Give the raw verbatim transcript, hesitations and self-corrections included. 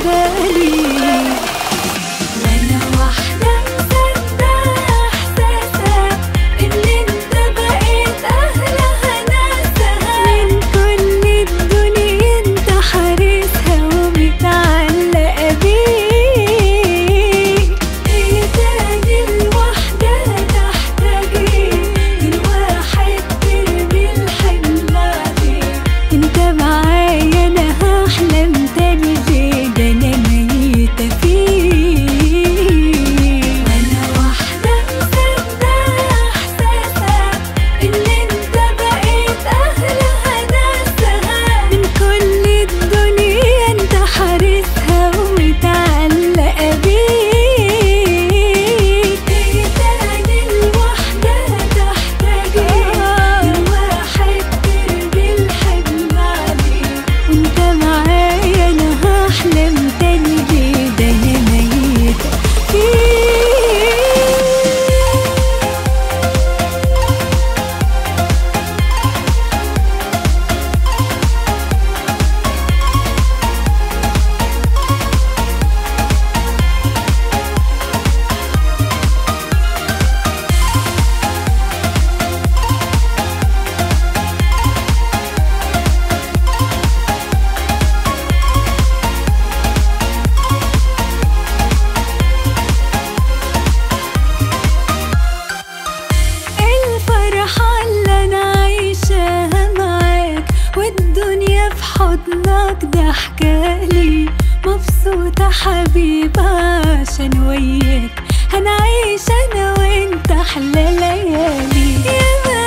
بالي. وانا واحدة مصدقة احساسك ان انت بقيت احلى هناسها، من كل الدنيا انت حارسها ومتعلقة بيك. هي تاني الوحدة تحتاج ايه؟ الواحد ترمي الحمل عليك. انت معايا انا هحلم تاني ليه؟ ده انا ميتة فيك. وانا واحدة مصدقة احساسك ان انت بقيت احلى هناسها، من كل الدنيا انت حارسها ومتعلقة بيك. هي تاني الوحدة تحتاج ايه؟ الواحد ترمي الحمل عليك. وانت معايا انا هحلم تاني ليه؟ ده انا ميتة فيك. الفرحة اللي أنا عايشاها معاك والدنيا في حضنك ضحكالي، مبسوطة حبيبة عشان وياك هنعيش أنا وأنت أحلى ليالي. يا